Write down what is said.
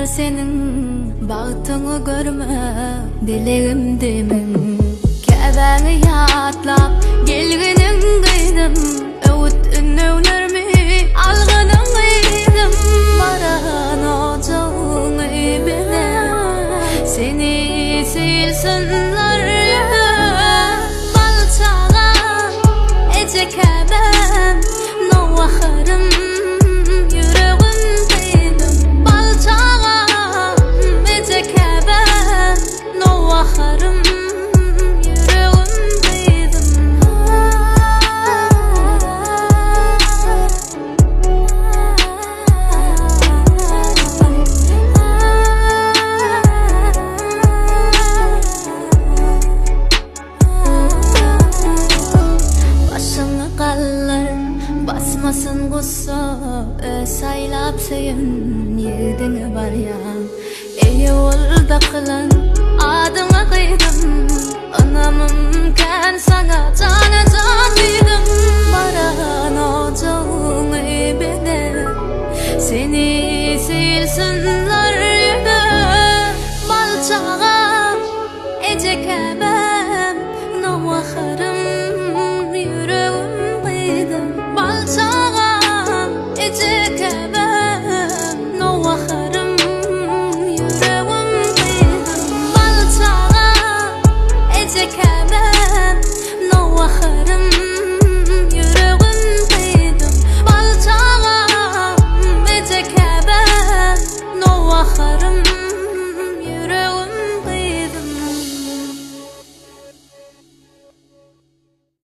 senin baktığını görme dileğimdemin Kebeni yatlap gelginin kıydım Öğüt ünlülerimi algının kıydım Baran ocağın ibine seni silsinler Balçağa ece kebem no akharım Baharım yüreğimdeydim Başını kallar basmasın gussa saylap seyin yedini var ya Ey olda kılan adına kıydım Anamım ken sana canı canlıydım Baran ocağım